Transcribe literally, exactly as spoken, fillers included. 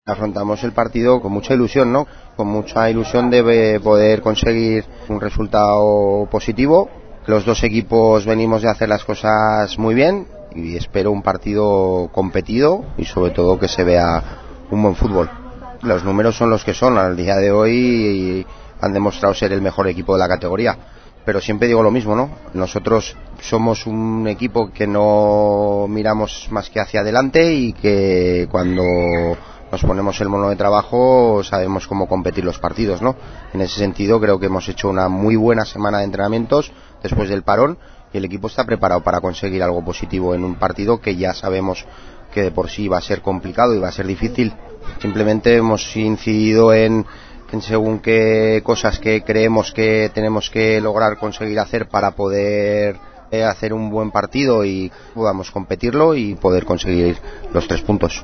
Afrontamos el partido con mucha ilusión, ¿no? Con mucha ilusión de poder conseguir un resultado positivo. Los dos equipos venimos de hacer las cosas muy bien y espero un partido competido y sobre todo que se vea un buen fútbol. Los números son los que son, al día de hoy han demostrado ser el mejor equipo de la categoría. Pero siempre digo lo mismo, ¿no? Nosotros somos un equipo que no miramos más que hacia adelante y que cuando nos ponemos el mono de trabajo sabemos cómo competir los partidos, ¿no? En ese sentido creo que hemos hecho una muy buena semana de entrenamientos después del parón y el equipo está preparado para conseguir algo positivo en un partido que ya sabemos que de por sí va a ser complicado y va a ser difícil. Simplemente hemos incidido en en según qué cosas que creemos que tenemos que lograr conseguir hacer para poder hacer un buen partido y podamos competirlo y poder conseguir los tres puntos.